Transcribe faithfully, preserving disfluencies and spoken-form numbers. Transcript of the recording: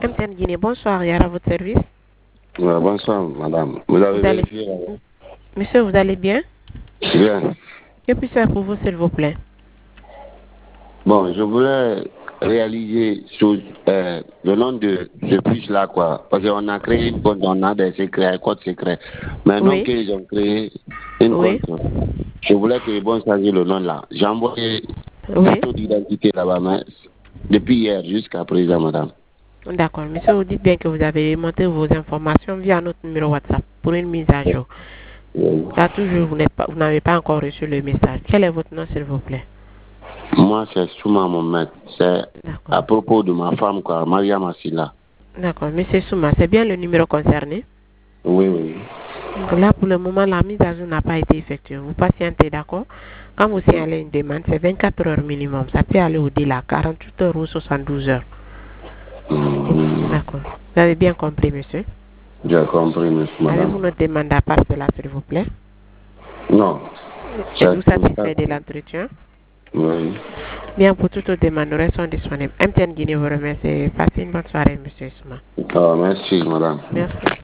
M T N Guinée, bonsoir, Yara, à votre service. Ouais, bonsoir, madame. Vous avez vous allez... vérifié là? Monsieur, vous allez bien? Bien. Que puis-je faire pour vous, s'il vous plaît? Bon, je voulais réaliser sur euh, le nom de ce puce-là, quoi. Parce qu'on a créé une compte, on a des secrets, un code secret. Maintenant Oui. qu'ils ont créé une Oui. compte, je voulais qu'ils vont changer le nom là. J'ai envoyé Oui. photo d'identité là-bas, mais depuis hier jusqu'à présent, madame. D'accord. Monsieur, vous dites bien que vous avez monté vos informations via notre numéro WhatsApp pour une mise à jour. Oui. Là, toujours, vous n'êtes pas, vous n'avez pas encore reçu le message. Quel est votre nom, s'il vous plaît? Moi, c'est Souma Mohamed. C'est D'accord. à propos de ma femme, quoi, Maria Massila. D'accord. Monsieur Souma, c'est bien le numéro concerné? Oui, oui. Donc là, pour le moment, la mise à jour n'a pas été effectuée. Vous patientez, d'accord? Quand vous signalez une demande, c'est vingt-quatre heures minimum. Ça peut aller au-delà, quarante-huit heures ou soixante-douze heures. Mmh. D'accord. Vous avez bien compris, monsieur? J'ai compris, monsieur, madame. Avez-vous une demande à part cela, s'il vous plaît? Non. Êtes-vous satisfait de l'entretien? Oui. Bien, pour toutes les demandes, nous restons disponibles. M T N Guinée vous remercie. Passez une bonne soirée, monsieur Souma. Ah, merci, madame. Merci.